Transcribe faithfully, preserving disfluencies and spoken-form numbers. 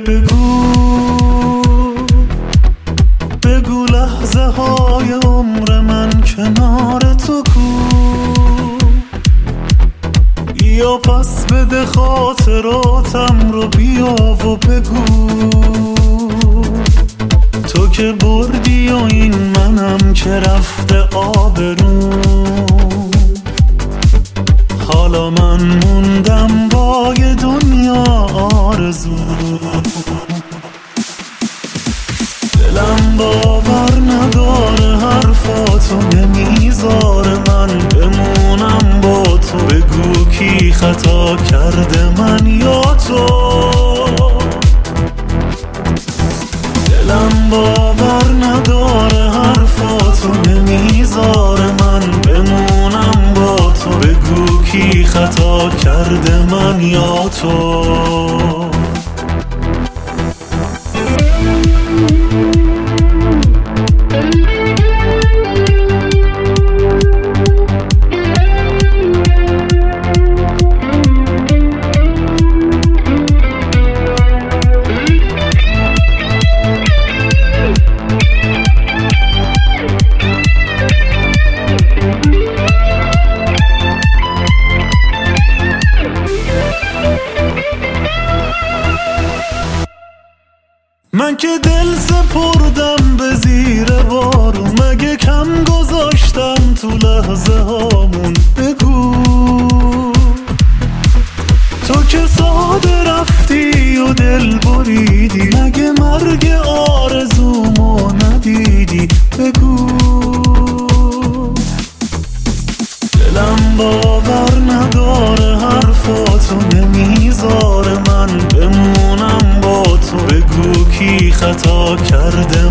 بگو بگو لحظه های عمر من کنار تو کو، یا پس بده خاطراتم رو بیا و بگو تو که بردی و این منم که رفته آبرو، حالا من موندم با یه دنیا آرزو. دلم باور نداره حرفاتو نمیذاره من بمونم با تو، بگو کی خطا کرده من یا تو. دلم باور نداره حرفاتو نمیذاره من بمونم با تو، بگو کی خطا کرده من یا تو. من که دل سپردم به زیر بارون، مگه کم گذاشتم تو لحظه هامون. بگو تو که ساده رفتی و دل بریدی، مگه مرگ آرزومو ندیدی. بگو دلم باور نداره حرفاتو نمیذاره من بمونم با تو، بگو کی خطا کرده